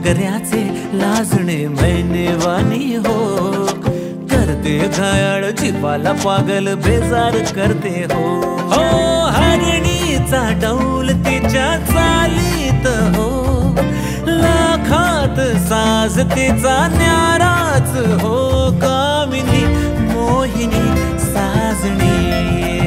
मोगऱ्याचे लाजणे मैनेवानी हो, करते घायाळ जीवाला पागल बेजार करते हो. हो हरणीचा डौल तिच्या चालीत हो, लाखात साज तिचा न्याराच हो. कामिनी मोहिनी साजणी